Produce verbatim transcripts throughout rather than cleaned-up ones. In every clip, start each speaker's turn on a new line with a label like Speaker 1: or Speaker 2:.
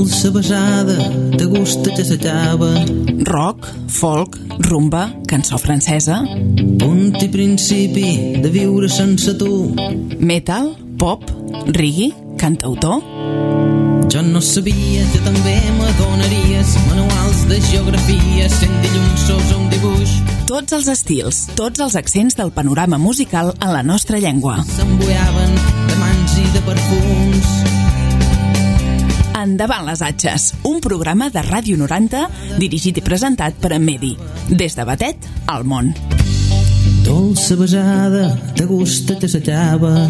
Speaker 1: Dolça besada, de gust que s'allava.
Speaker 2: Rock, folk, rumba, cançó francesa.
Speaker 1: Punt i principi de viure sense tu.
Speaker 2: Metal, pop, reggae, cantautor.
Speaker 1: Jo no sabia que també m'adonaries manuals de geografia, sent dilluns sos un dibuix.
Speaker 2: Tots els estils, tots els accents del panorama musical en la nostra llengua.
Speaker 1: S'embuiaven de mans i de perfums.
Speaker 2: Endavant les atxes, un programa de Ràdio noranta dirigit i presentat per en Medi. Des de Batet al món.
Speaker 1: Dolça besada, de gust que s'allava.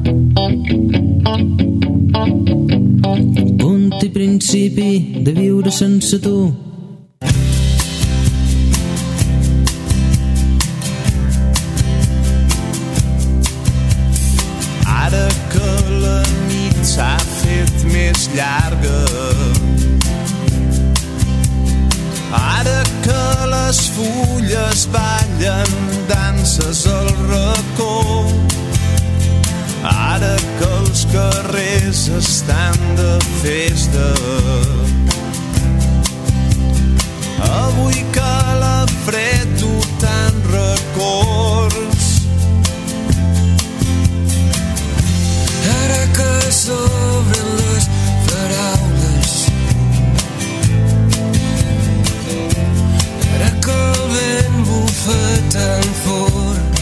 Speaker 1: Punt i principi de viure sense tu.
Speaker 3: Ara que la nit s'ha fet més llarga, ara que les fulles ballen danses al racó, ara que els carrers estan de festa, avui que la fred du tant records, ara que s'obren les paraules, ara que el vent bufa tan fort,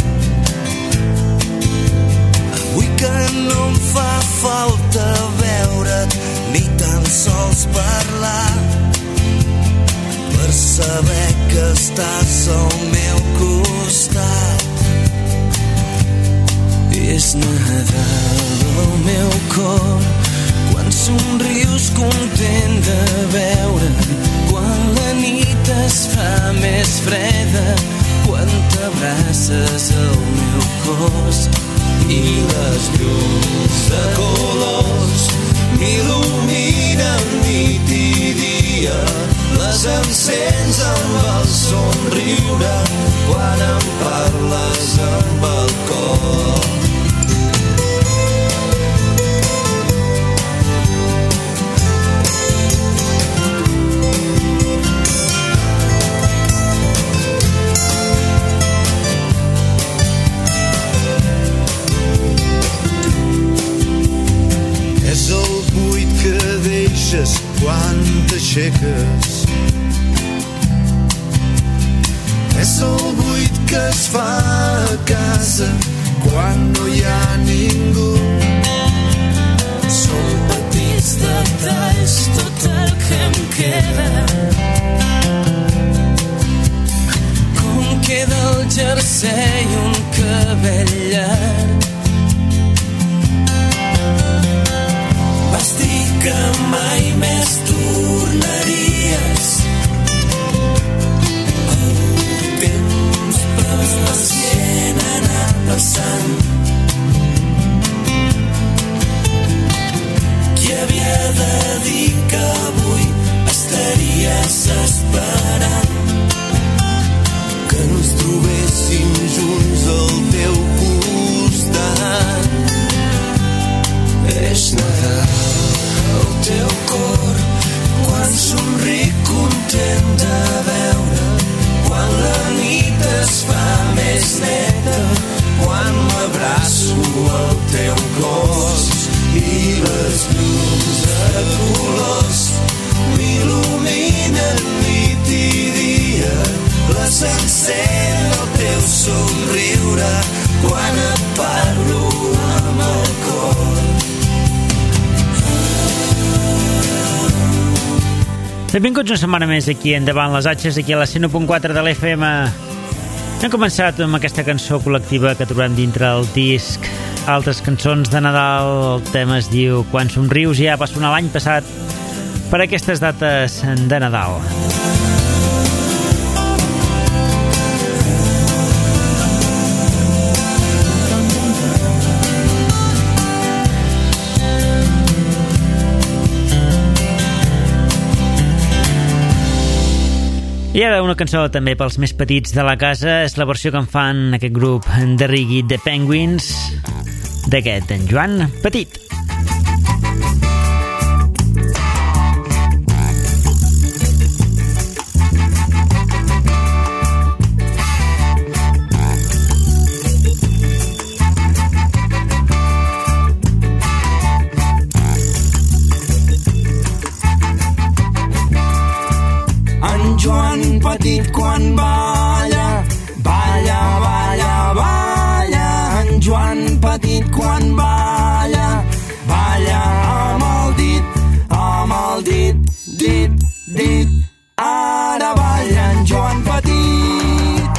Speaker 3: avui que no em fa falta veure't ni tan sols parlar, per saber que estàs al meu costat. És Nadal al meu cor, quan somrius content de veure'm, quan la nit es fa més freda, quan t'abraces al meu cos i les llums de colors m'il·luminen nit i dia, les encens amb el somriure quan em parles amb el cor. És el buit que deixes quan t'aixeques, és el buit que es fa a casa quan no hi ha ningú. Són petits detalls tot el que em queda, com queda el jersei i un cabell llarg, vestit que mai més tornaries. El temps pacient ha anat passant, qui havia de dir que avui estaries esperant que ens trobéssim junts al teu costat. És Nadal al teu cor, quan somric content de veure, quan la nit es fa més neta, quan m'abraço al teu cos i les llums de colors m'il·luminen nit i dia, les encén el teu somriure quan et parlo amb el cor.
Speaker 4: Benvinguts una setmana més aquí endavant les atxes, aquí a la cent u punt quatre de l'F M. Hem començat amb aquesta cançó col·lectiva que trobem dintre el disc Altres cançons de Nadal. El tema es diu Quan somrius, ja va sonar l'any passat per aquestes dates de Nadal. I ara una cançó també pels més petits de la casa, és la versió que en fan aquest grup de reggae The Penguins, d'aquest en Joan Petit.
Speaker 3: petit quan balla, balla, balla, balla. En Joan petit quan balla, balla amb el dit, amb el dit, dit, dit. Ara balla en Joan petit.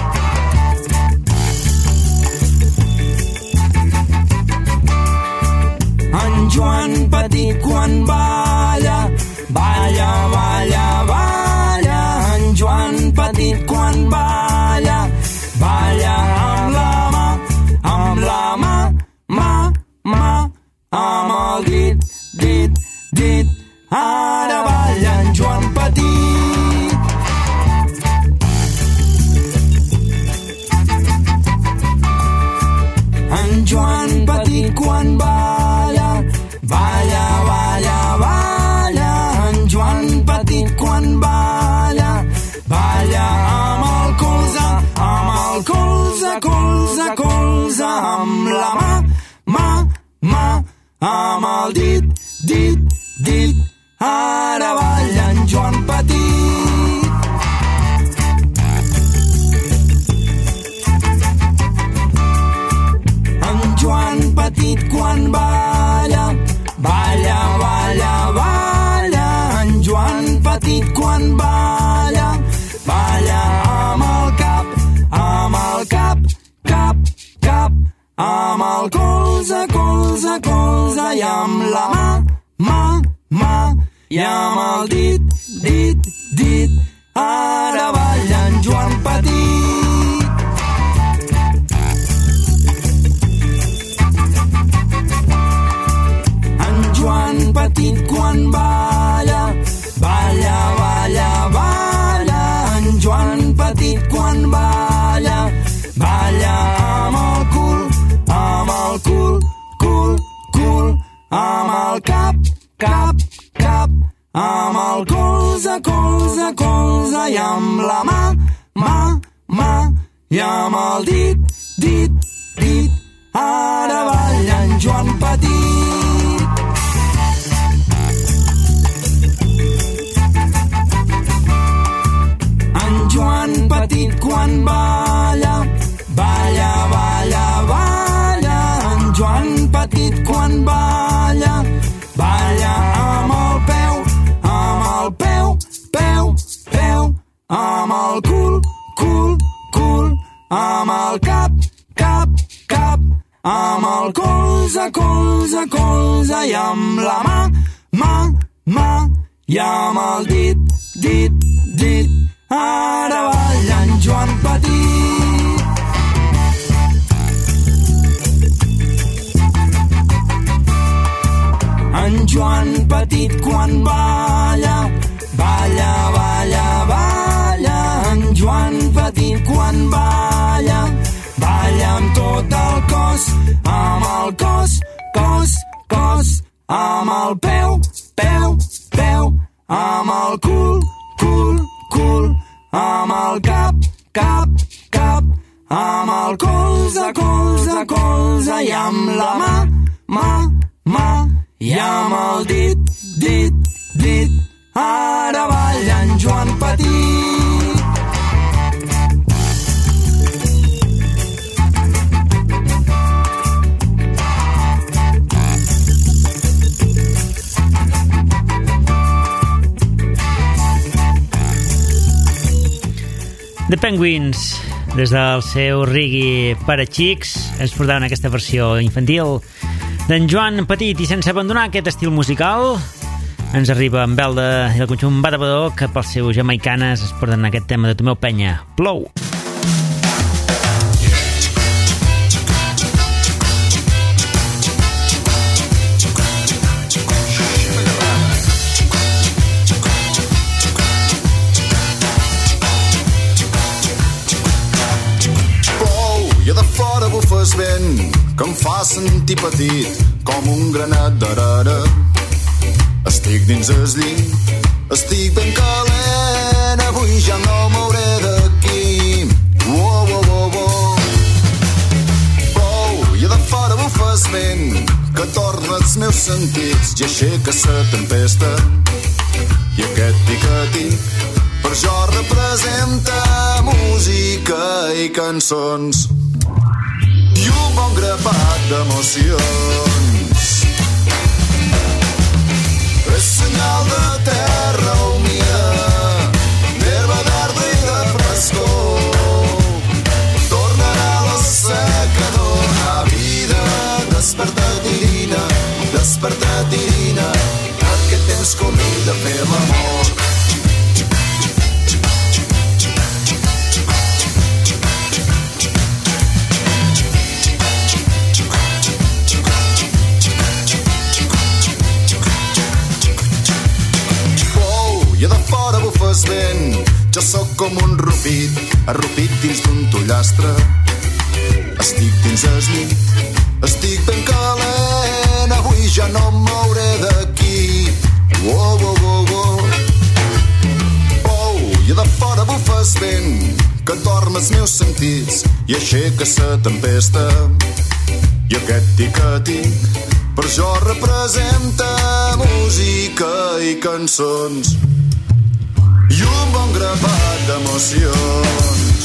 Speaker 3: En Joan petit quan balla, balla, balla, balla. En Joan petit quan balla, balla amb la mà, amb la mà, mà, mà, amb el dit, dit, dit. Ara balla en Joan petit. En Joan petit quan balla, balla, balla, balla. En Joan petit quan balla, balla amb el colze, amb el colze, colze, colze, amb la mà, mà, mà, amb el dit, dit, dit. Ara balla en Joan petit. En Joan petit quan balla, balla, balla, balla. En Joan petit quan balla, balla amb el cap, amb el cap, cap, cap, amb el colze, colze, colze i amb la mà, mà, mà. I amb el dit, dit, dit, ara balla en Joan petit. En Joan petit quan balla, balla, balla, balla. En Joan petit quan balla, balla amb el cul, amb el cul, cul, cul, amb el cap, cap, cap, amb el colze, colze, colze i amb la mà, mà, mà i amb el dit, dit, dit. Ara balla en Joan petit. En Joan petit quan balla, balla, balla, balla. En Joan petit quan balla, balla amb el peu, amb el peu, peu, peu, amb el cul, cul, cul, amb el cap, cap, cap, amb el colze, colze, colze i amb la mà, mà, mà i amb el dit, dit, dit. Ara balla en Joan petit. En Joan petit quan balla, balla, balla, balla. En Joan petit quan balla, balla amb tot el cos, amb el cos, cos, cos, amb el peu, peu, peu, amb el cul, cul, cul, amb el cap, cap, cap, amb el colze, colze, colze i amb la mà, mà, mà i amb el dit, dit, dit. Ara balla en Joan petit.
Speaker 4: The Penguins, des del seu reggae per a xics, ens portaven aquesta versió infantil d'en Joan Petit, i sense abandonar aquest estil musical ens arriba amb veu del conjunt Badabador, que pels seus jamaicanes es porten aquest tema de Tomeu Penya, Plou.
Speaker 5: Bufes vent que em fa sentir petit com un granat d'arara. Estic dins el llit, estic ben calent, avui ja no mouré d'aquí. Uou, uou, uou, uou. Plou i de fora bufes vent que torna els meus sentits i aixeca la tempesta. I aquest tic-a-tic per per jo representa música i cançons i un bon grapat d'emocions. És senyal de terra humida, d'herba verda i de frescor. Tornarà la seca, dona vida. Desperta, Tirina, desperta, Tirina, aquest temps convida a fer l'amor. I de fora bufes vent, jo sóc com un rupit, arrupit dins d'un pollastre. Estic dins el llit, estic ben calent, avui ja no em mouré d'aquí. Oh, oh, oh, oh. Oh, i de fora bufes vent, que dorm els meus sentits i aixeca sa tempesta. I aquest tic-a-tic per jo representa música i cançons i un bon grapat d'emocions.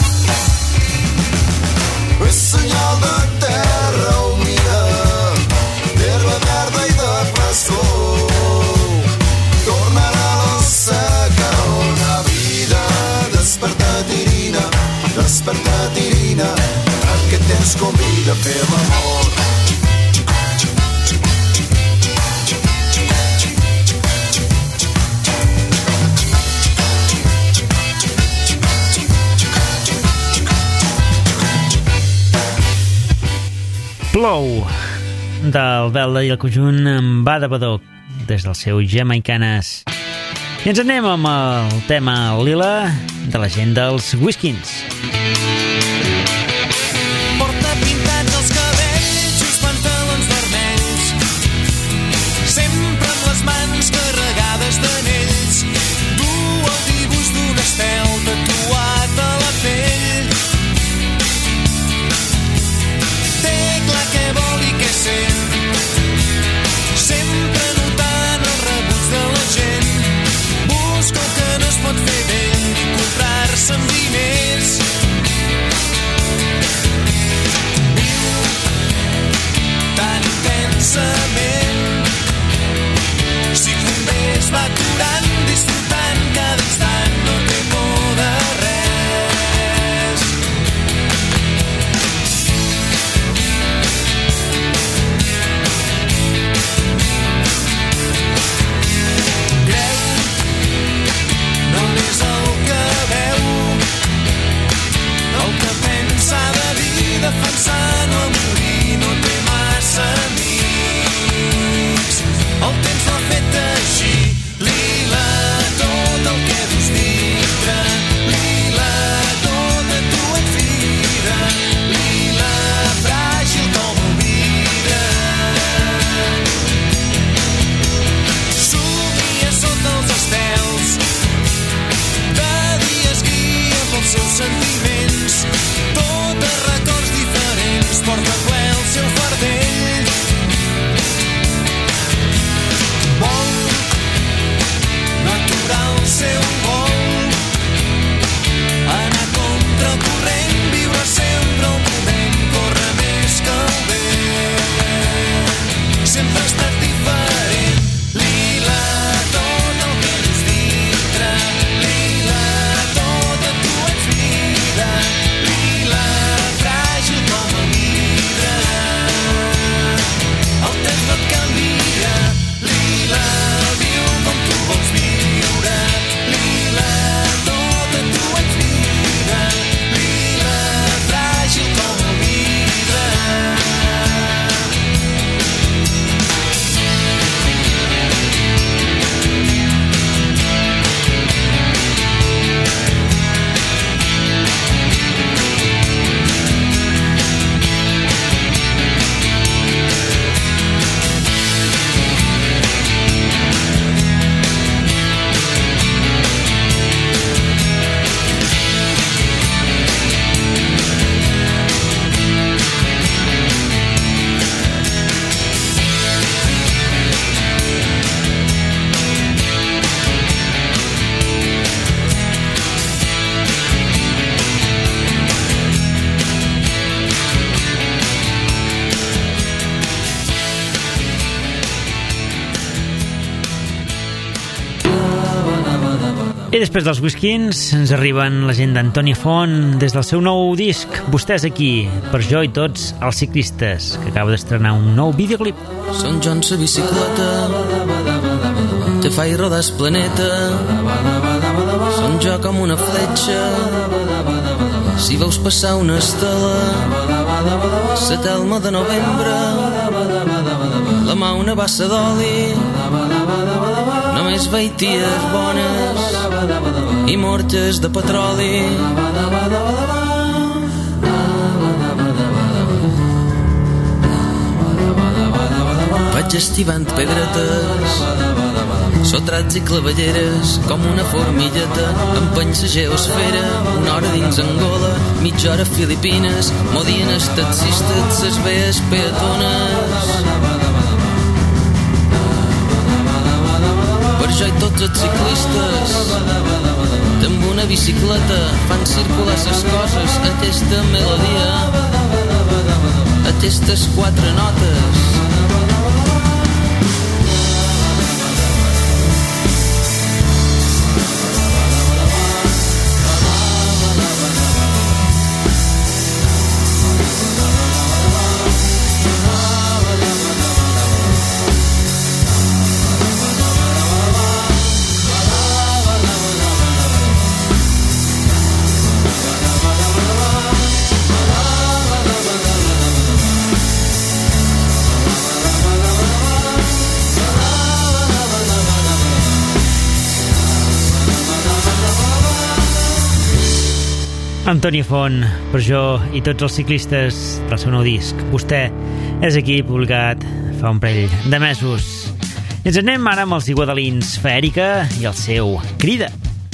Speaker 5: És senyal de terra humida, d'herba verda i de frescor. Tornarà la seca, dona vida. Desperta, Tirina, desperta, Tirina, aquest temps convida a fer l'amor.
Speaker 4: Plou, del Belda i el conjunt en Bada Badó, des del seu Jamaicanes. I ens anem amb el tema lila de la gent dels Whiskins.
Speaker 3: Porta pintats els cabells, uns pantalons vermells, sempre amb les mans carregades d'anells. Du el dibuix d'un estel tatuat a la pell. Té clar què vol i què sent, sempre notant el rebuig de la gent. Busca el que no es pot fer vell i comprar-se amb diners.
Speaker 4: I després dels Whiskins ens arriben la gent d'Antònia Font des del seu nou disc Vostès aquí, per jo i tots els ciclistes, que acaba d'estrenar un nou videoclip.
Speaker 1: Són jo en sa bicicleta, te fa i rodes planeta. Són jo com una fletxa, si veus passar una estela, sa telma de novembre, la mà una bassa d'oli, només veig ties bones i mortes de petroli. Vaig estivant pedretes, sotrats i clavelleres, com una formigueta, empeny sa geosfera, una hora dins Angola, mitja hora a Filipines, modien els taxistes, ses vees peatones. Per jo i tots els ciclistes, amb una bicicleta, fan circular ses coses, aquesta melodia, aquestes quatre notes.
Speaker 4: Antònia Font, per jo i tots els ciclistes del seu nou disc. Vostè és aquí, publicat fa un parell de mesos. I ens anem ara amb els iguadalins Fèrica i el seu Crida.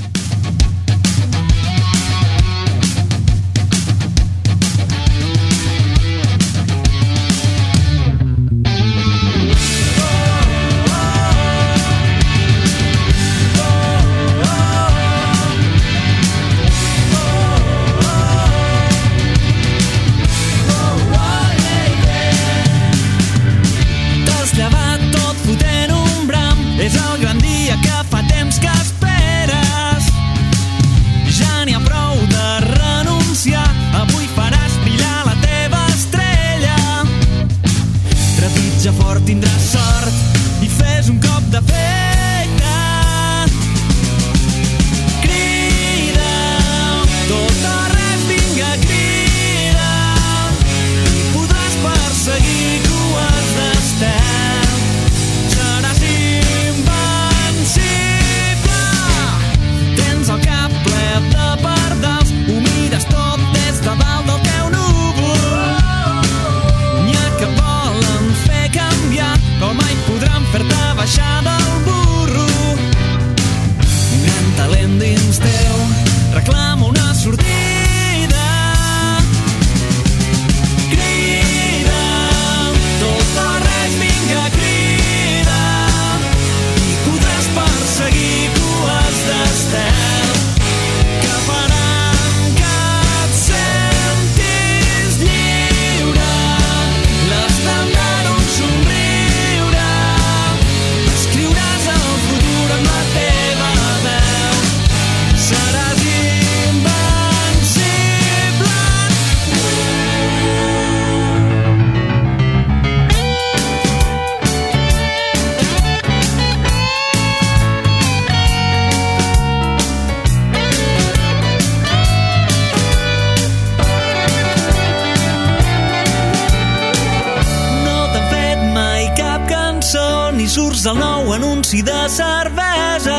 Speaker 6: surts al nou anunci de cervesa.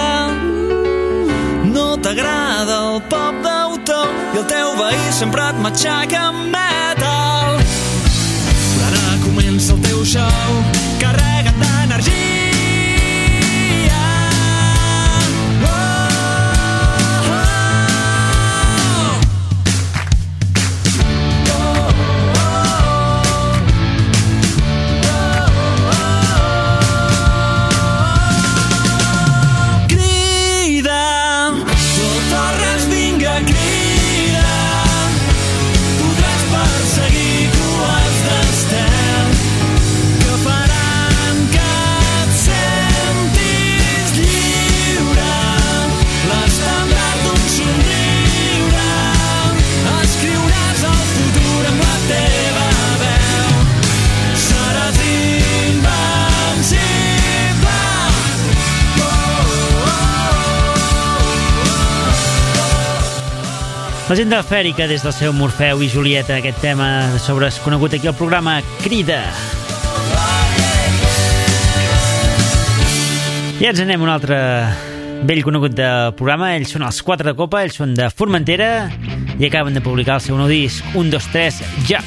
Speaker 6: No t'agrada el pop d'autor i el teu veí sempre et matxaca amb metal. Però ara comença el teu show, carrega't d'energia.
Speaker 4: La gent de Fèrica, des del seu Morfeu i Julieta, aquest tema sobre conegut aquí al programa Crida. I ens anem a un altre vell conegut del programa. Ells són els Quatre de Copa, ells són de Formentera i acaben de publicar el seu nou disc, un, dos, tres, ja!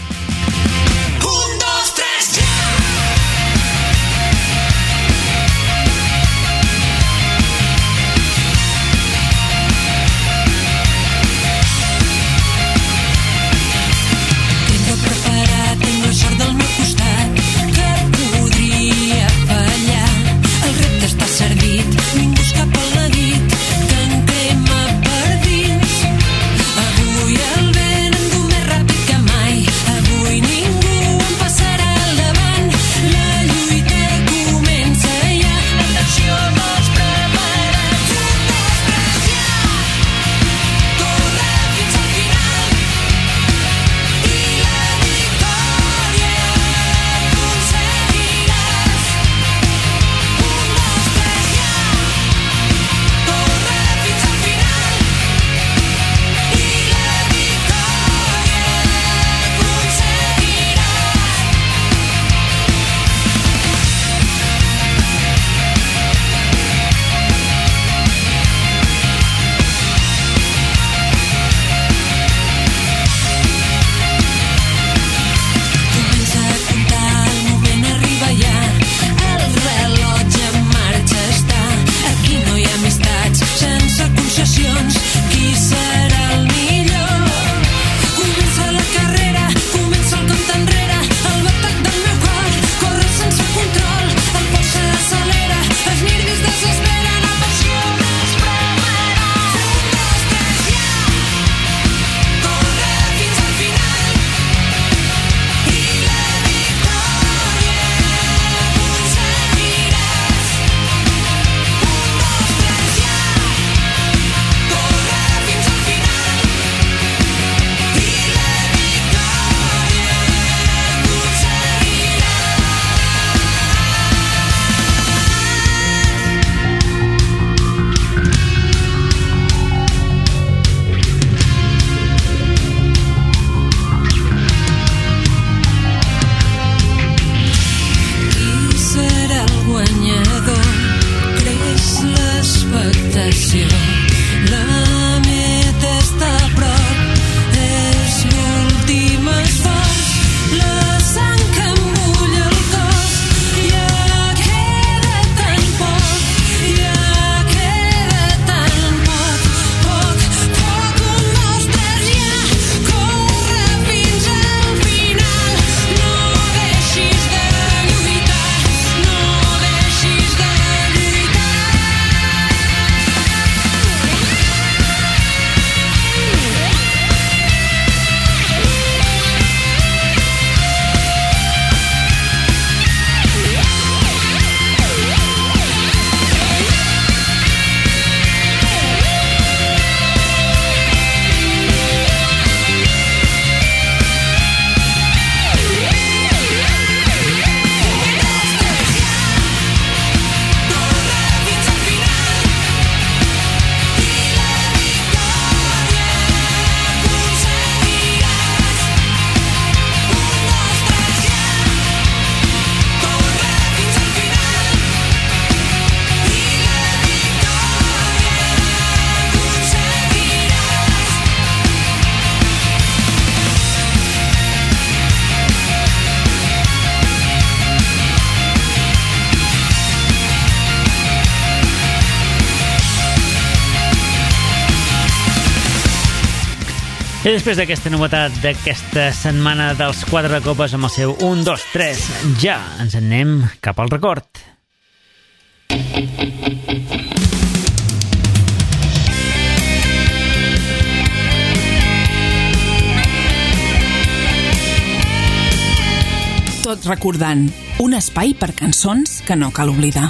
Speaker 7: Avui el vent endú més ràpid que mai. Avui ningú
Speaker 4: I després d'aquesta novetat d'aquesta setmana dels Quatre Copes amb el seu un, dos, tres, ja ens en anem cap al record.
Speaker 2: Tot recordant, un espai per cançons que no cal oblidar.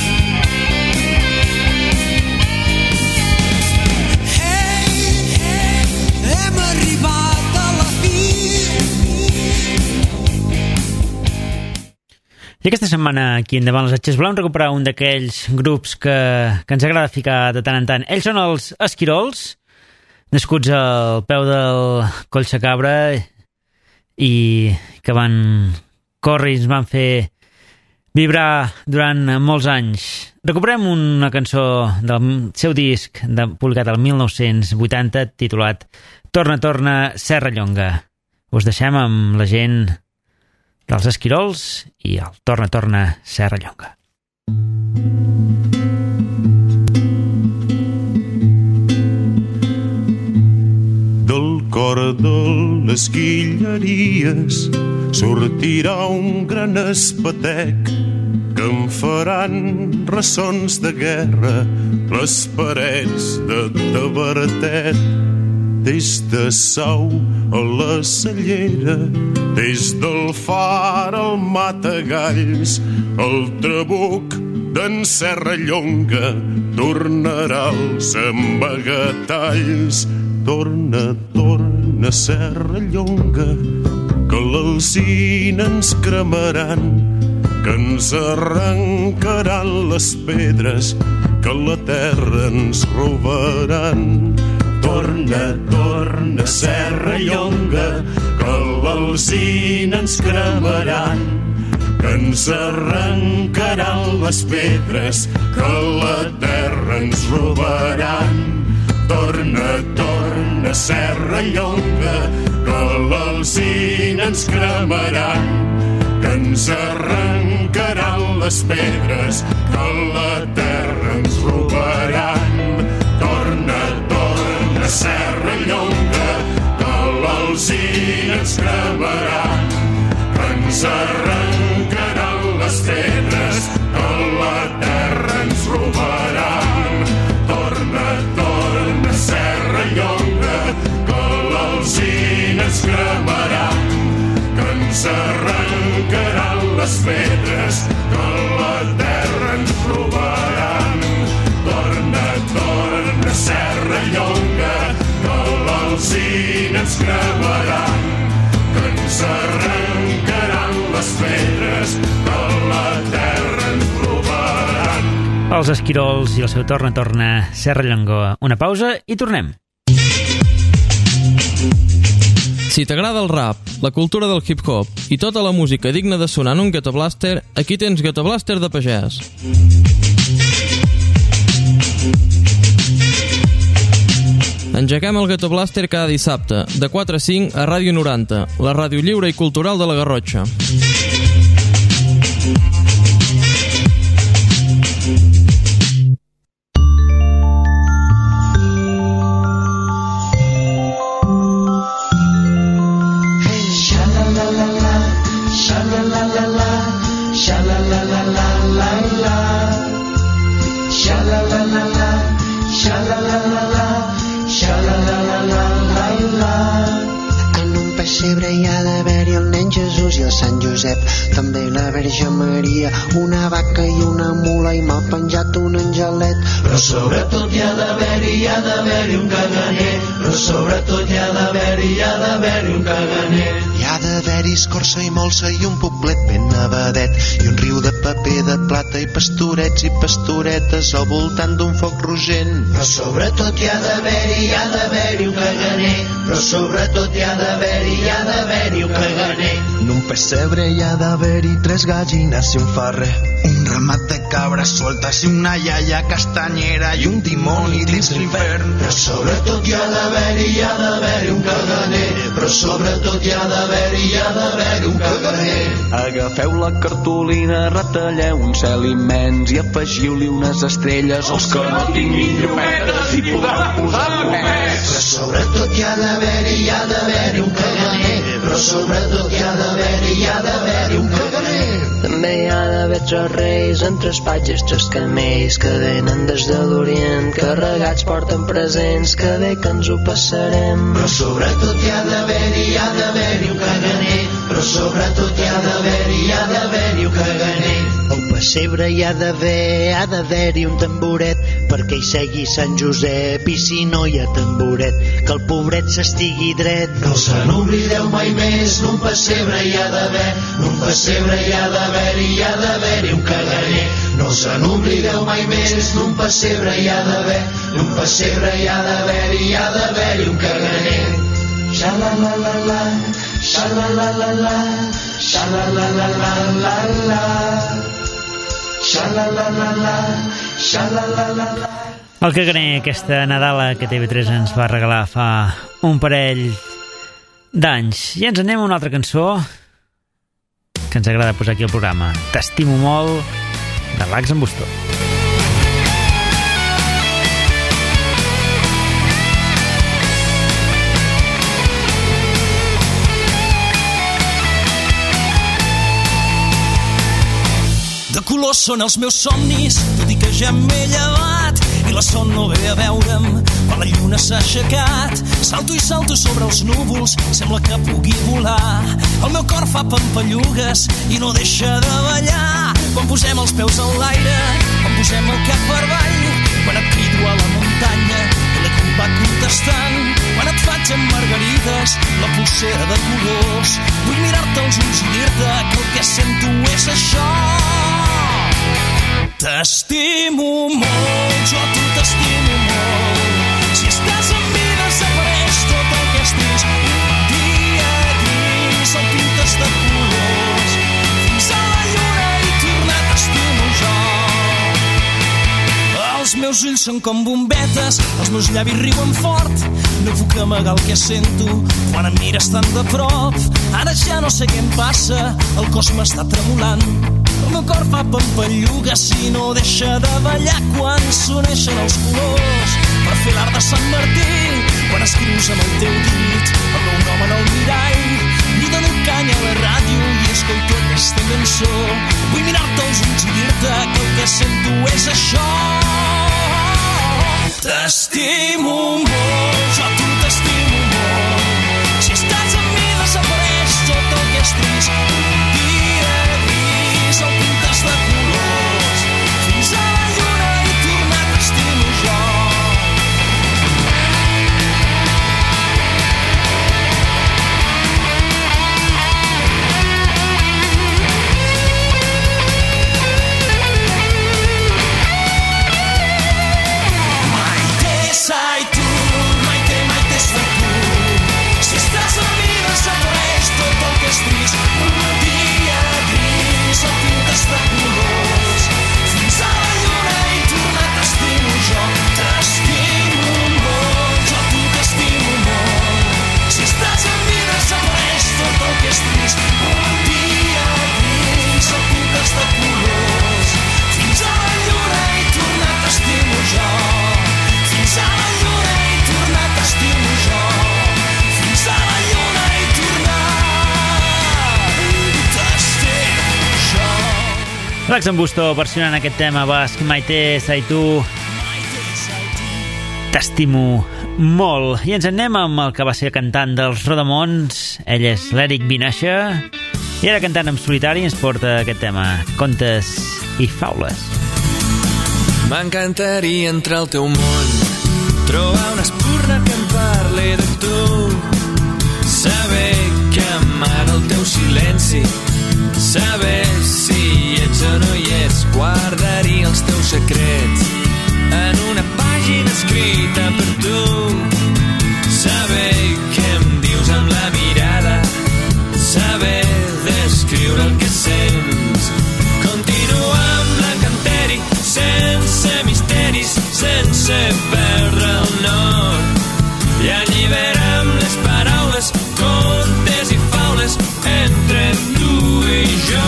Speaker 2: I aquesta setmana aquí endavant les Atxes volem recuperar un d'aquells grups que, que ens agrada ficar de tant en tant. Ells són els Esquirols,
Speaker 4: nascuts al peu del Collsacabra i que van córrer i ens van fer vibrar durant molts anys. Recuperem una cançó del seu disc de, publicat el mil nou-cents vuitanta titulat Torna, torna, Serrallonga. Us deixem amb la gent dels Esquirols i el Torna, torna, Serrallonga.
Speaker 8: Del cor de les Guilleries sortirà un gran espatec que em faran ressons de guerra les parets de Tavertet. Des de Sau a la Cellera, des del Far al Matagalls, el trabuc d'en Serrallonga tornarà als embagatalls. Torna, torna, Serrallonga, que l'alzina ens cremaran, que ens arrencaran les pedres, que la terra ens robaran. Torna, torna, Serrallonga, que l'alzina ens cremaran, que ens arrencaran les pedres, que la terra ens robaran. Torna, torna, Serrallonga, que l'alzina ens cremaran, que ens arrencaran les pedres, que la terra ens robaran. Torna, torna, Serrallonga, que l'alzina ens cremaran, que ens arrencaran les pedres, que la terra ens robaran. Torna, torna, Serrallonga, que l'alzina ens cremaran, que ens arrencaran les pedres, que la terra ens robaran. Torna, torna, Serrallonga, que l'alzina ens cremaran, que ens arrencaran les pedres, que la terra ens robaran.
Speaker 4: Els Esquirols i el seu Torna, torna, Serrallonga. Una pausa i tornem.
Speaker 9: Si t'agrada el rap, la cultura del hip-hop i tota la música digna de sonar en un Ghetto Blaster, aquí tens Ghetto Blaster de pagès. Engeguem el Ghetto Blaster cada dissabte, de quatre a cinc a Ràdio noranta, la ràdio lliure i cultural de la Garrotxa.
Speaker 10: Pessebre hi ha d'haver-hi el nen Jesús i el Sant Josep, també la Verge Maria, una vaca i una mula i m'ha penjat un angelet.
Speaker 3: Però sobretot hi ha d'haver-hi, hi ha d'haver-hi un caganer, però sobretot hi ha d'haver-hi, hi ha d'haver-hi un caganer.
Speaker 10: Hi ha d'haver-hi escorça i molsa i un poblet ben nevadet i un riu de paper de plata i pastorets i pastoretes al voltant d'un foc rogent.
Speaker 3: Però sobretot hi ha d'haver-hi, hi ha d'haver-hi un caganer, però sobretot hi ha d'haver-hi, hi ha d'haver-hi un caganer.
Speaker 10: En un pessebre hi ha d'haver-hi tres gallines i un ferrer, un ramat de cabres sueltes i una iaia castanyera i un dimoni dins l'infern.
Speaker 3: Però sobretot hi ha d'haver-hi, hi ha d'haver-hi un caganer, però sobretot hi ha d'haver-hi, hi ha d'haver-hi un caganer.
Speaker 11: Agafeu la cartolina, retalleu un cel immens i afegiu-li unes estrelles als que no tinguin llumetes i podran posar pomets.
Speaker 3: Però sobretot hi ha d'haver-hi, hi ha d'haver-hi un caganer, però sobretot hi ha d'haver-hi, hi ha d'haver-hi un caganer.
Speaker 12: També hi ha d'haver tres reis en tres patges, tres camells que venen des de l'Orient, carregats porten presents, que bé que ens ho passarem.
Speaker 3: Però sobretot hi ha d'haver-hi, hi ha d'haver-hi un caganer, però sobretot hi ha d'haver-hi, hi ha d'haver-hi un caganer.
Speaker 10: Al pessebre hi ha d'haver, ha d'haver-hi un tamboret perquè hi segui Sant Josep, i si no hi ha tamboret, que el pobret s'estigui dret.
Speaker 3: No se n'oblideu mai més, en un pessebre hi ha d'haver, en un pessebre hi ha d'haver, d'haver-hi, hi ha d'haver-hi un caganer. No se n'oblideu mai més, d'un pessebre hi ha d'haver, d'un pessebre hi ha d'haver-hi, hi ha d'haver-hi un caganer. Xa-la-la-la-la, xa-la-la-la-la, xa-la-la-la-la-la-la, xa-la-la-la-la, xa-la-la-la-la.
Speaker 4: El caganer, aquesta Nadala que T V tres ens va regalar fa un parell d'anys. I ens anem a una altra cançó que ens agrada posar aquí al programa. T'estimo molt, de Lax Embustó.
Speaker 6: De colors són els meus somnis, tot i que ja m'he llevat i la son no ve a veure'm quan la lluna s'ha aixecat. Salto i salto sobre els núvols, sembla que pugui volar. El meu cor fa pampallugues i no deixa de ballar. Quan posem els peus en l'aire, quan posem el cap per avall, quan et crido a la muntanya i l'eco va contestant, quan et faig amb margarides la pulsera de colors. Vull mirar-te als ulls i dir-te que el que sento és això. T'estimo molt, jo a tu t'estimo molt. Si estàs amb mi desapareix tot el que és trist. Un dia gris el pintes de colors. Fins a la lluna i tornar t'estimo jo. Els meus ulls són com bombetes, els meus llavis riuen fort. No puc amagar el que sento quan em mires tan de prop. Ara ja no sé què em passa, el cos m'està tremolant. El meu cor fa pampallugues i no deixa de ballar quan s'uneixen els colors. Per fer l'art de Sant Martí, quan escrius amb el teu dit el meu nom en el mirall. Li dono canya a la ràdio i escolto aquesta cançó. Vull mirar-te als ulls i dir-te que el que sento és això. T'estimo molt, jo a tu t'estimo molt. Si estàs amb mi desapareix tot el que és trist. Un dia gris el pintes de colors. Fins a la lluna i tornar t'estimo jo. Sai tu, Maite, Maite, sai tu. Si estàs amb mi desapareix tot el que és trist. Un dia gris el pintes de colors. Fins a la lluna i tornar t'estimo jo. T'estimo molt, jo a tu t'estimo molt. Si estàs amb mi desapareix tot el que és trist. Un dia gris el pintes de colors. Fins a la lluna i tornar t'estimo jo. Fins a la lluna i tornar t'estimo jo. Fins a la lluna i tornar t'estimo jo.
Speaker 4: Lax Embustó versionant aquest tema basc. Maite, sai tu. T'estimo molt. I ens anem amb el que va ser cantant dels Rodamons. Ell és l'Eric Vinaixa i ara cantant en solitari ens porta aquest tema, Contes i Faules.
Speaker 13: M'encantaria entrar al teu món, trobar una espurna que em parli de tu, saber que amaga el teu silenci, saber si hi ets o no hi ets, guardaria els teus secrets en una pàgina escrita per tu, saber què em dius amb la mirada, saber descriure el que sents, continuar amb l'encanteri sense misteris, sense perdre el nord i alliberar amb les paraules contes i faules entre tu i jo.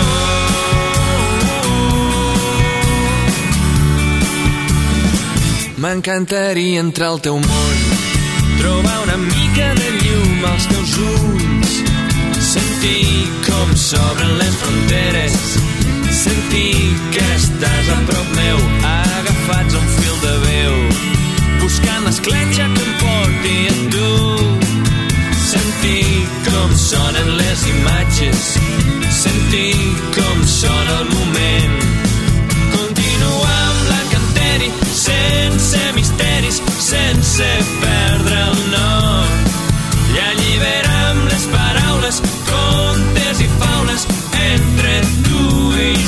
Speaker 13: M'encantaria entrar al teu món, trobar una mica de llum als teus ulls, sentir com s'obren les fronteres, sentir que estàs a prop meu, agafats a un fil de veu, buscant l'escletxa que em porti a tu, sentir com sonen les imatges, sentir com sona el moment, continuar amb l'encanteri sense misteris, sense perdre el nord i alliberar amb les paraules contes i faules entre tu i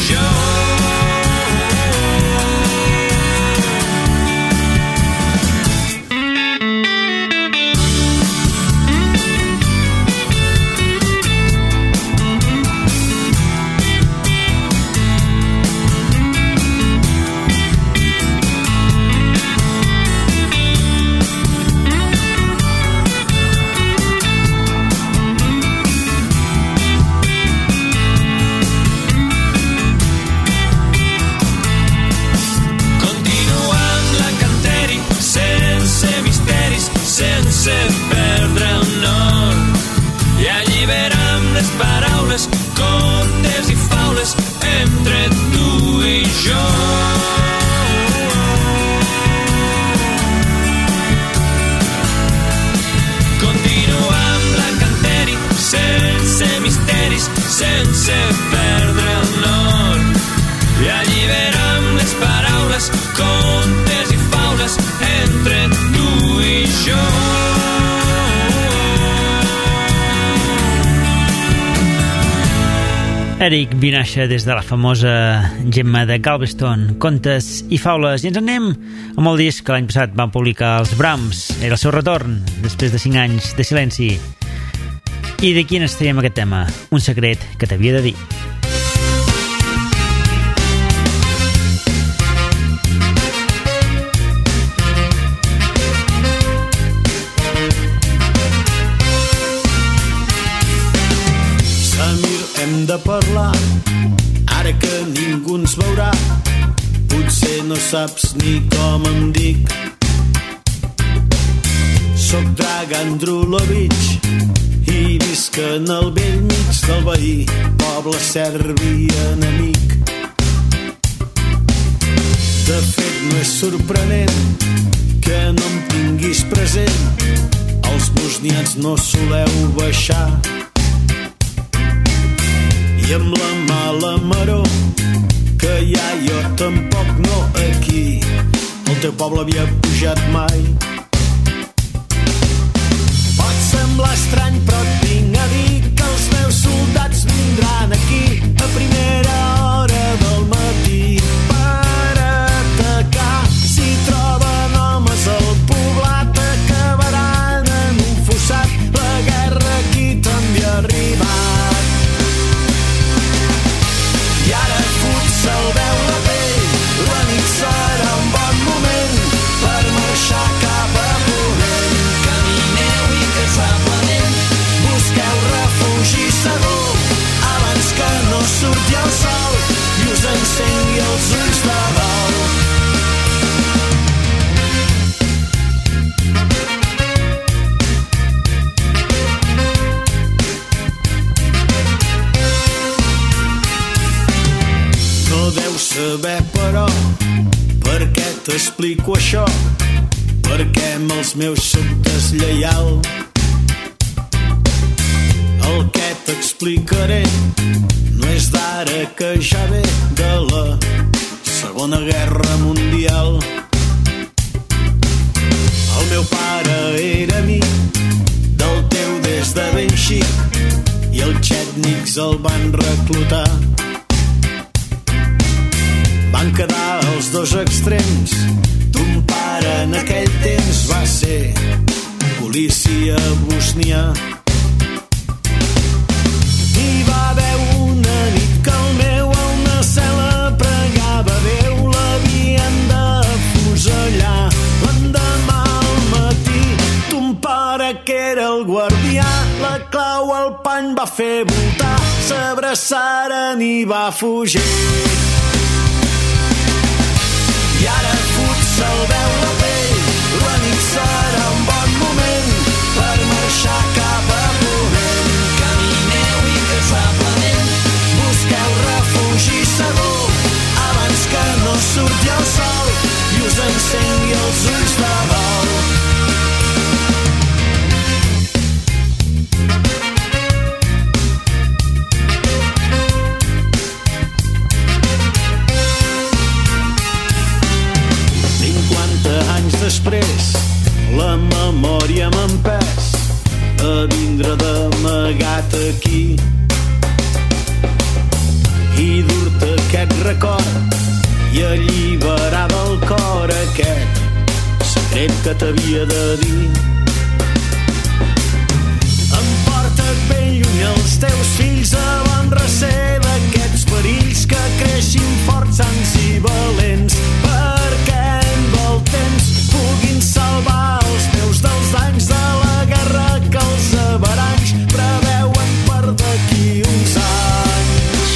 Speaker 4: Eric Vinaixa des de la famosa Gemma de Galveston, contes i faules. I ens anem amb el disc que l'any passat van publicar els Brahms. Era el seu retorn, després de cinc anys de silenci. I de qui n'estaríem aquest tema? Un secret que t'havia de dir.
Speaker 14: De parlar, ara que ningú ens veurà, potser no saps ni com em dic. Soc Dragan Drulovich i visc en el vell mig del veí, poble serbi enemic. De fet, no és sorprenent que no em tinguis present, els bosnians no soleu baixar. I amb la mala maror que hi ha jo tampoc no aquí, el teu poble havia pujat mai. Pot semblar estrany però et vinc a dir que els meus soldats vindran aquí a primera hora del matí per atacar. Si troben homes al poblat acabaran en un fossat, la guerra aquí també ha arribat. I ara fut se'l veu la pell, la nit serà un bon moment per marxar cap a ponent. Camineu incansablement, busqueu refugi segur abans que no surti el sol i us encengui els ulls de dol. No deus saber, però, per què t'explico això, perquè amb els meus soc deslleial. El que t'explicaré no és d'ara, que ja ve de la Segona Guerra Mundial. El meu pare era amic del teu des de ben xic i els txètnics el van reclutar. Van quedar els dos extrems. Ton pare en aquell temps va ser policia bosnià. Hi va haver una nit que el meu a una cel·la pregava Déu, l'havien de fusellar. L'endemà al matí ton pare, que era el guardià, la clau al pany va fer voltar, s'abraçaren i va fugir. I ara fut se'l veu la pell, la nit serà un bon moment per marxar cap a ponent. Camineu incansablement, busqueu refugi segur abans que no surti el sol i us encengui els ulls de dol. Anys després, la memòria m'ha empès a vindre d'amagat aquí i dur-te aquest record i alliberar del cor aquest secret que t'havia de dir. Emporta't ben lluny els teus fills a bon recer d'aquests perills, que creixin forts, sans i valents, perquè amb el temps puguin salvar els teus dels danys de la guerra que els averanys preveuen per d'aquí uns anys.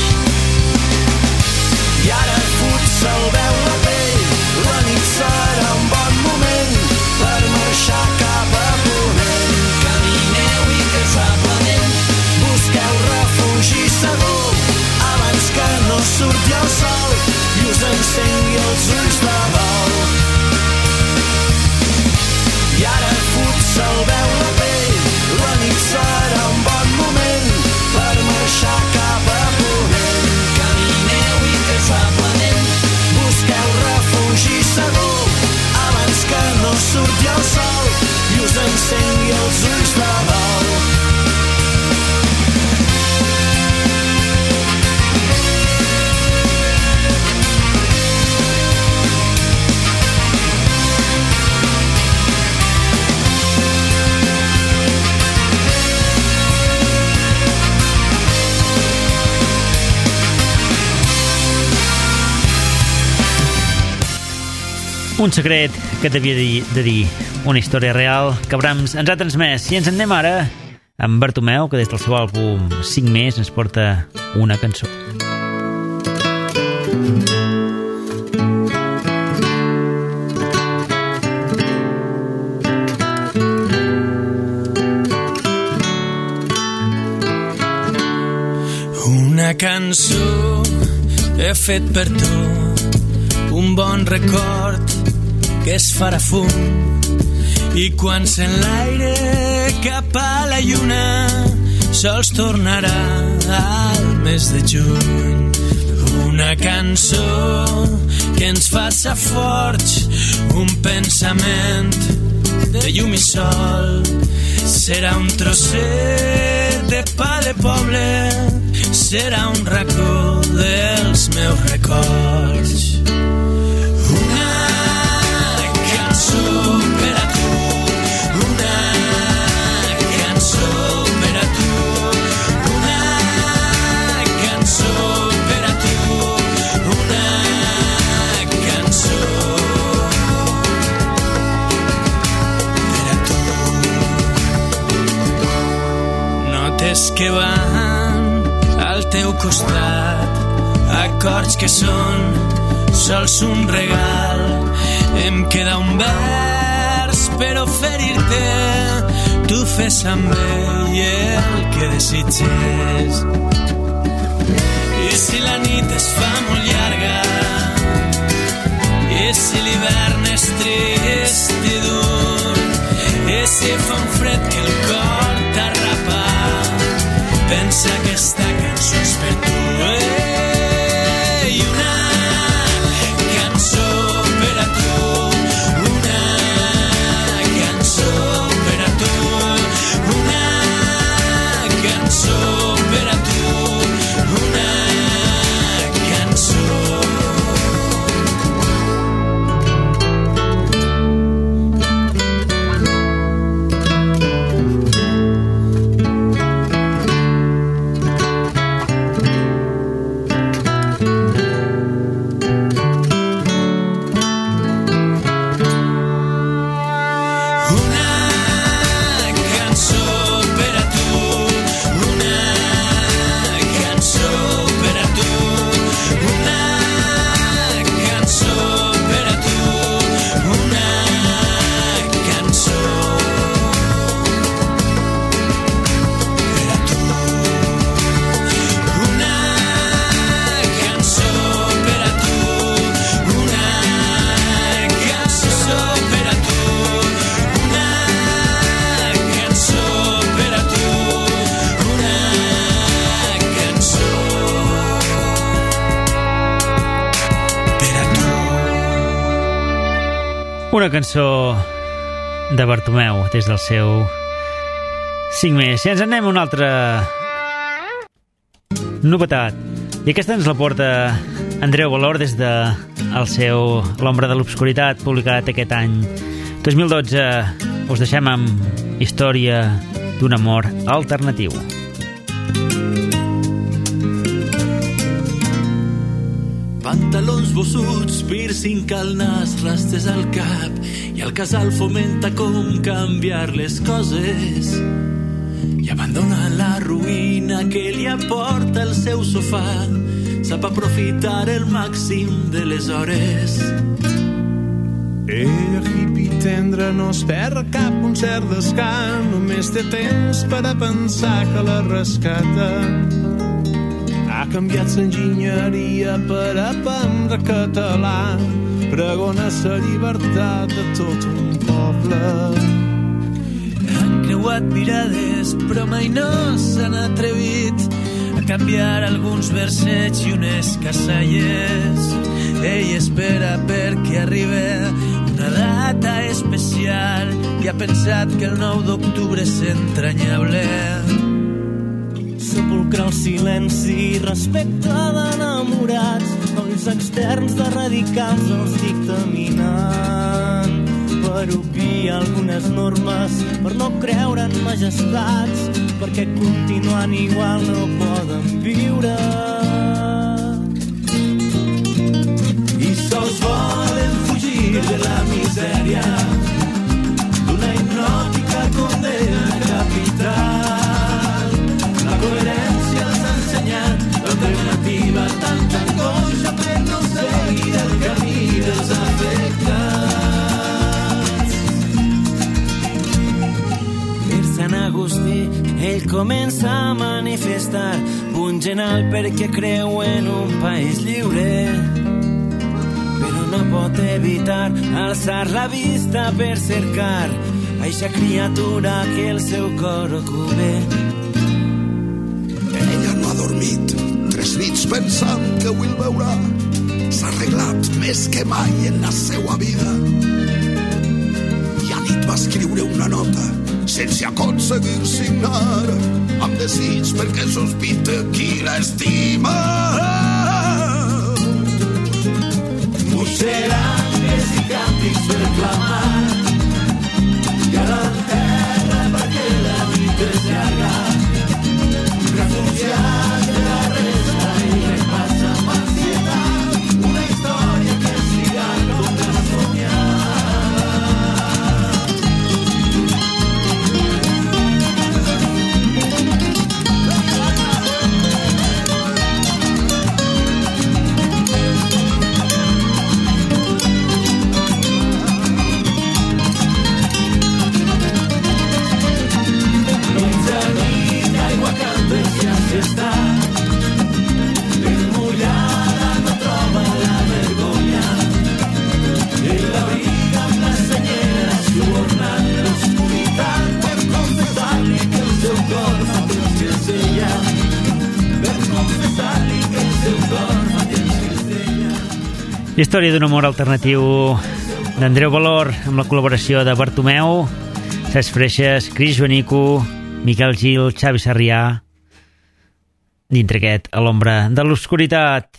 Speaker 14: I ara fut se'l veu la pell, la nit serà un bon moment per marxar cap a ponent. Camineu incansablement, busqueu refugi segur abans que no surti el sol i us encengui els ulls de
Speaker 4: Un secret que devia dir, de dir una història real que Brahms ens ha transmès. I ens en anem ara amb Bartomeu, que des del seu àlbum cinc més ens porta una cançó.
Speaker 13: Una cançó he fet per tu, un bon record que es farà fum, i quan s'enlaire cap a la lluna sols tornarà al mes de juny. Una cançó que ens faça forts, un pensament de llum i sol, serà un trosset de pa de poble, serà un racó dels meus records. Una cançó per a tu, una cançó per a tu, una cançó per a tu, una cançó per a tu. Notes que van al teu costat, acords que són sols un regal. Em queda un vers per oferir-te, tu fes amb ell el que desitges. I si la nit es fa molt llarga, i si l'hivern és trist i dur, i si fa un fred que el cor t'arrapa, pensa que esta cançó és per tu. Ei, una cançó per a tu, una cançó per a tu, una cançó per a tu, una cançó.
Speaker 4: Una cançó de Bartomeu des del seu cinc més. I ens anem a una altra novetat. I aquesta ens la porta Andreu Valor des de el seu L'ombra de l'obscuritat, publicat aquest any dos mil dotze. Us deixem amb Història d'un amor alternatiu.
Speaker 15: Pantalons bossuts, piercing al nas, rastes al cap, i el casal fomenta com canviar les coses i abandona la ruïna que li aporta el seu sofà. Sap aprofitar el màxim de les hores.
Speaker 16: Ella, hippie tendra, no es perd cap concert d'escà, només té temps per a pensar que la rescata. Ha canviat l'enginyeria per aprendre català, pregona la llibertat de tot un poble.
Speaker 13: Han creuat mirades, però mai no s'han atrevit a canviar alguns versets i unes cassalles. Ell espera perquè arriba una data especial i ha pensat que el nou d'octubre és entranyable.
Speaker 17: Sepulcrar el silenci respecte d'enamorats, els externs de radicals els dictaminen, per obviar algunes normes, per no creure en majestats, perquè continuant igual no poden viure.
Speaker 15: I sols volen fugir de la
Speaker 13: ell comença a manifestar punt general perquè creu en un país lliure, però no pot evitar alçar la vista per cercar eixa criatura que el seu cor ocupe.
Speaker 18: Ella no ha dormit tres nits pensant que Will veurà. S'ha arreglat més que mai en la seua vida. I a nit va escriure una nota sense aconseguir signar, amb desig perquè sospita qui l'estima.
Speaker 14: Moixeran més i càntics per clamar, i a la terra perquè la nit és llarga, refugiat de la resta i repassa amb ansietat una història que siga com la somiada.
Speaker 4: Història d'un amor alternatiu d'Andreu Valor amb la col·laboració de Bartomeu, Cesc Freixes, Cris Joanico, Miquel Gil, Xavi Sarrià, dintre aquest A l'ombra de l'obscuritat.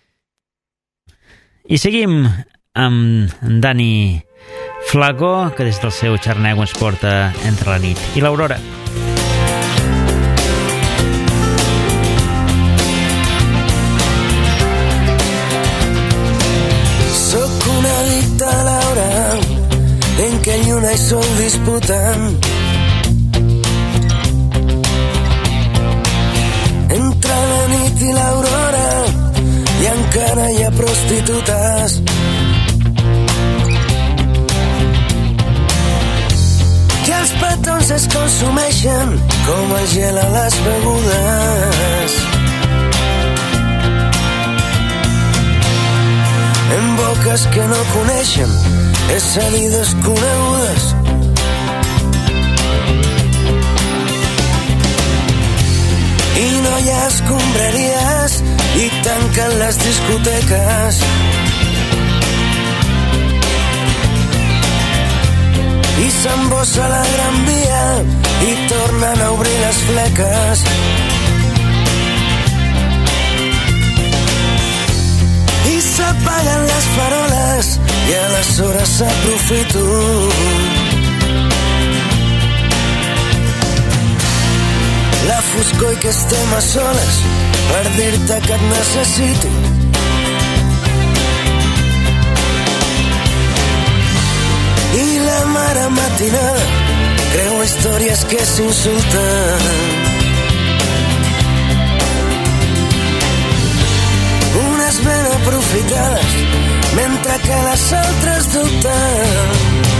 Speaker 4: I seguim amb Dani Flaco, que des del seu xarnego ens porta Entre la nit i l'aurora.
Speaker 3: Que lluna i sol disputant entre la nit i l'aurora, i encara hi ha prostitutes que els petons es consumeixen com el gel a les begudes, en boques que no coneixen, és a dir, desconegudes. I no hi ha escombraries i tanquen les discoteques. I s'embossa la Gran Via i tornen a obrir les fleques. I s'apaguen les faroles i aleshores s'aprofito la foscor i que estem a soles per dir-te que et necessito. I la mare matinada creu històries que s'insulten, ben aprofitades, mentre que les altres dubten,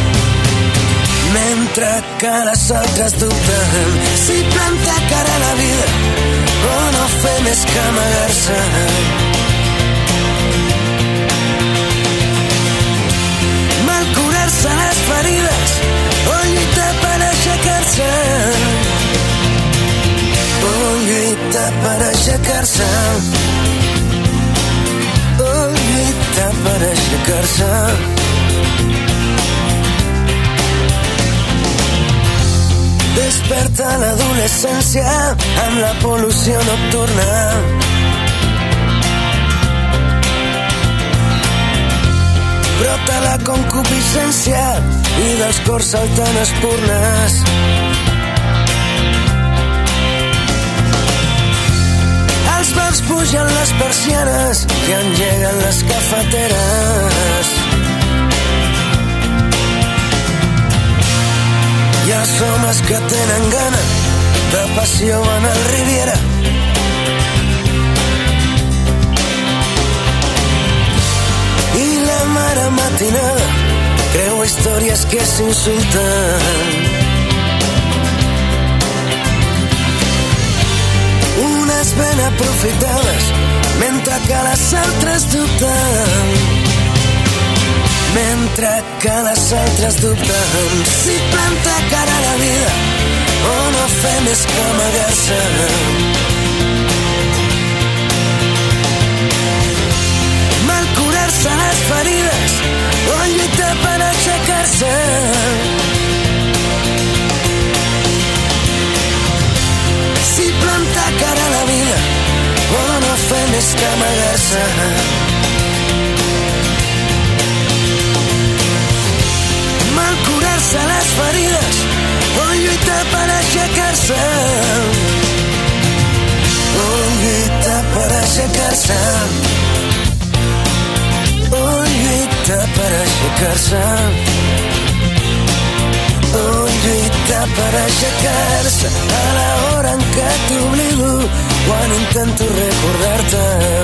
Speaker 3: mentre que les altres dubten, si planta cara a la vida o no fer més que amagar-se. Mal curar-se les ferides o lluitar per aixecar-se, o lluitar per aixecar-se, per aixecar-se. Desperta l'adolescència amb la pol·lució nocturna, brota la concupiscència i dels cors salten espurnes. Els vents pugen les persianes que engeguen les cafeteres, i els homes que tenen gana de passió van al Riviera. I la mare matinada creu històries que s'insulten, ben aprofitades, mentre que les altres dubten. Mentre que les altres dubten. Si planta cara a la vida o no fer més que amagar-se. Mal curar-se les ferides o lluitar per aixecar-se. Si planta cara a la vida o no fer més que amagar-se. Mal curar-se les ferides o lluitar per aixecar-se. O lluitar per aixecar-se. O lluitar per aixecar-se. O lluitar per aixecar-se a l'hora en què t'oblido quan intento recordar-te.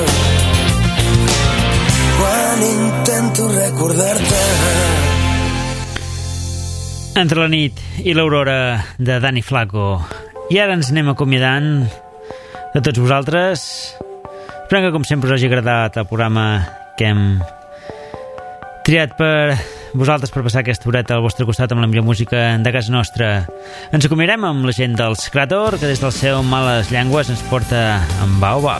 Speaker 3: Quan intento recordar-te.
Speaker 4: Entre la nit i l'aurora de Dani Flaco. I ara ens anem acomiadant de tots vosaltres. Esperem que com sempre us hagi agradat el programa que hem triat per vosaltres per passar aquesta horeta al vostre costat amb la millor música de casa nostra. Ens acomiadarem amb la gent dels Creator, que des del seu Males Llengües ens porta amb Baobab.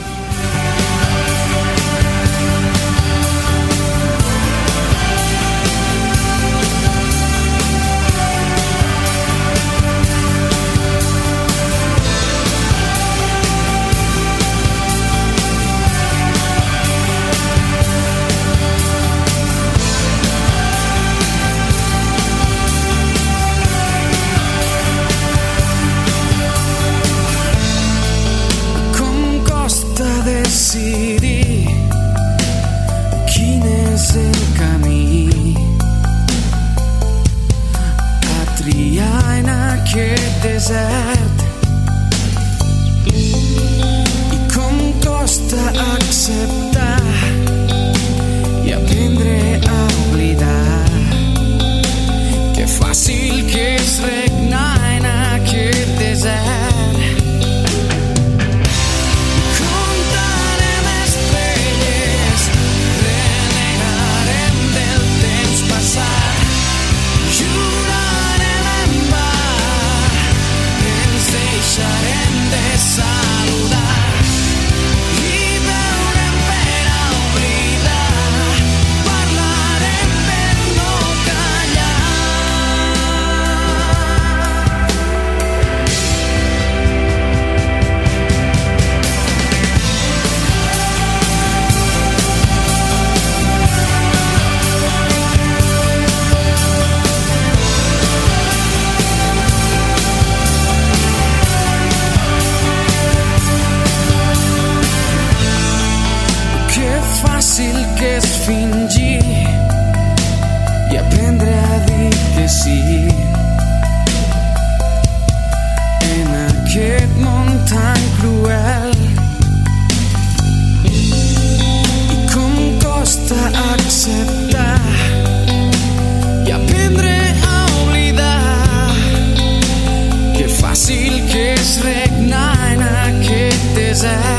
Speaker 3: decidir quin és el camí a triar en aquest desert i com costa acceptar i aprendre a oblidar que fàcil que és regnar en aquest desert. Que és fingir i aprendre a dir que sí en aquest món tan cruel i com costa acceptar i aprendre a oblidar que fàcil que és regnar en aquest desert.